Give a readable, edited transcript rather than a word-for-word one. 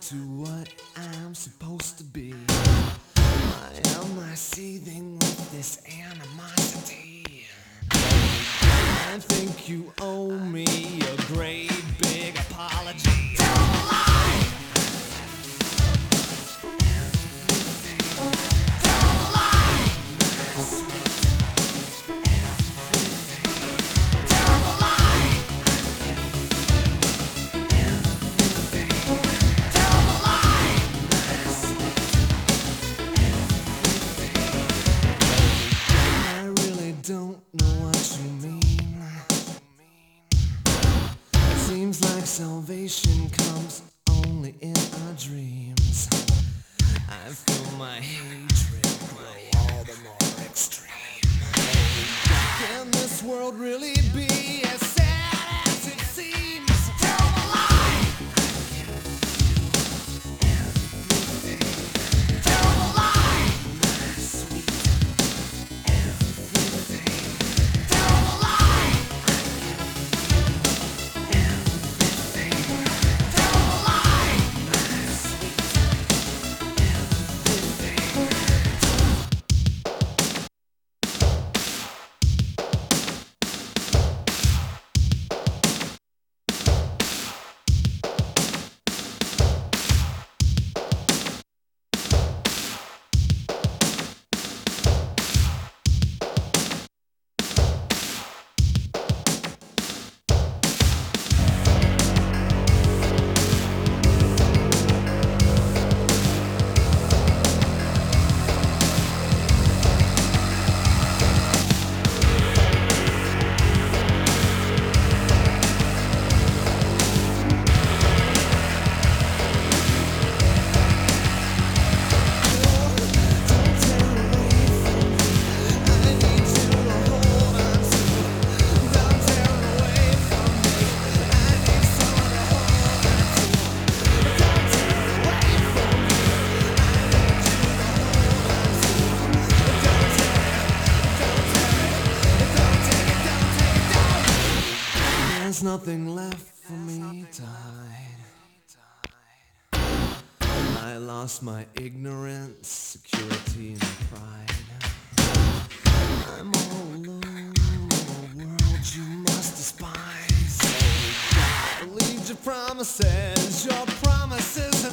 to what I'm supposed to be? Why am I seething with this animosity? I think you owe me a great big apology. Tell a lie! Tell a lie! Tell a lie! Tell a lie! I really don't know what you mean. Seems like salvation comes only in our dreams. I feel my hatred grow all the more extreme. Can this world really be as sad as it seems? Tell a lie! Tell a lie! Tell a lie! Tell a lie! There's nothing left for me to hide. I lost my ignorance, security, and pride. I'm all alone in a world you must despise. Believe your promises